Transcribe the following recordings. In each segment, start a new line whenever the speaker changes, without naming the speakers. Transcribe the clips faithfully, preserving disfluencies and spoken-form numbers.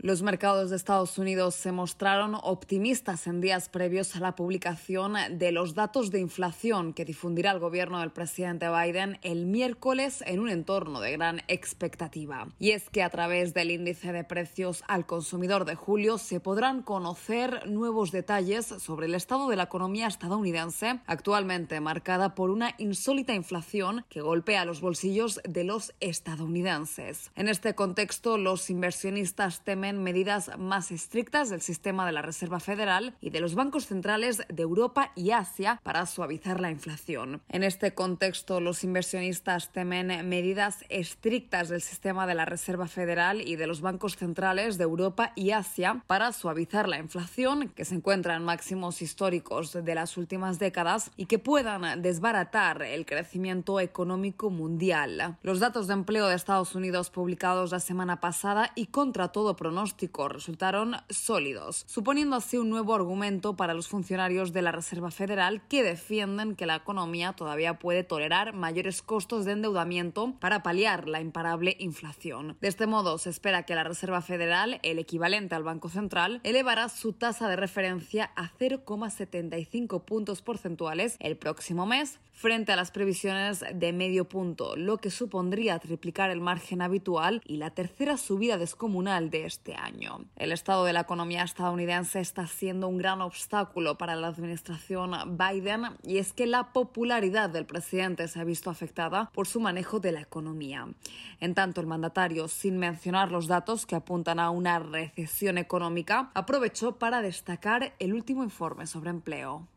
Los mercados de Estados Unidos se mostraron optimistas en días previos a la publicación de los datos de inflación que difundirá el gobierno del presidente Biden el miércoles en un entorno de gran expectativa. Y es que a través del índice de precios al consumidor de julio se podrán conocer nuevos detalles sobre el estado de la economía estadounidense, actualmente marcada por una insólita inflación que golpea los bolsillos de los estadounidenses. En este contexto, los inversionistas temen medidas más estrictas del sistema de la Reserva Federal y de los bancos centrales de Europa y Asia para suavizar la inflación. En este contexto, los inversionistas temen medidas estrictas del sistema de la Reserva Federal y de los bancos centrales de Europa y Asia para suavizar la inflación, que se encuentra en máximos históricos de las últimas décadas y que puedan desbaratar el crecimiento económico mundial. Los datos de empleo de Estados Unidos publicados la semana pasada y contra todo pronóstico resultaron sólidos, suponiendo así un nuevo argumento para los funcionarios de la Reserva Federal que defienden que la economía todavía puede tolerar mayores costos de endeudamiento para paliar la imparable inflación. De este modo, se espera que la Reserva Federal, el equivalente al Banco Central, elevará su tasa de referencia a cero coma setenta y cinco puntos porcentuales el próximo mes, frente a las previsiones de medio punto, lo que supondría triplicar el margen habitual y la tercera subida descomunal de este año. El estado de la economía estadounidense está siendo un gran obstáculo para la administración Biden, y es que la popularidad del presidente se ha visto afectada por su manejo de la economía. En tanto, el mandatario, sin mencionar los datos que apuntan a una recesión económica, aprovechó para destacar el último informe sobre empleo.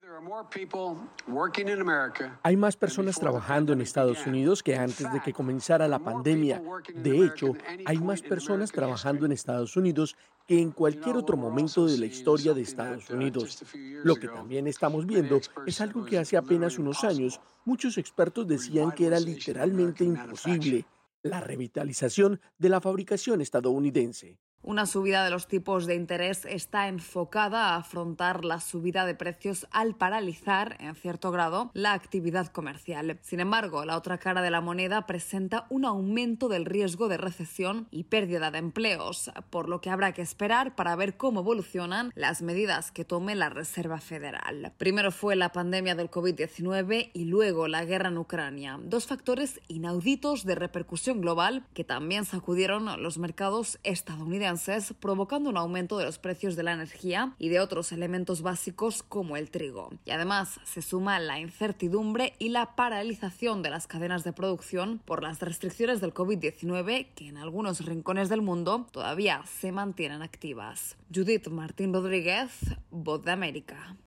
Hay más personas trabajando en Estados Unidos que antes de que comenzara la pandemia. De hecho, hay más personas trabajando en Estados Unidos que en cualquier otro momento de la historia de Estados Unidos. Lo que también estamos viendo es algo que hace apenas unos años muchos expertos decían que era literalmente imposible: la revitalización de la fabricación estadounidense.
Una subida de los tipos de interés está enfocada a afrontar la subida de precios al paralizar, en cierto grado, la actividad comercial. Sin embargo, la otra cara de la moneda presenta un aumento del riesgo de recesión y pérdida de empleos, por lo que habrá que esperar para ver cómo evolucionan las medidas que tome la Reserva Federal. Primero fue la pandemia del covid diecinueve y luego la guerra en Ucrania, dos factores inauditos de repercusión global que también sacudieron los mercados estadounidenses, provocando un aumento de los precios de la energía y de otros elementos básicos como el trigo. Y además se suma la incertidumbre y la paralización de las cadenas de producción por las restricciones del covid diecinueve que en algunos rincones del mundo todavía se mantienen activas. Judith Martín Rodríguez, Voz de América.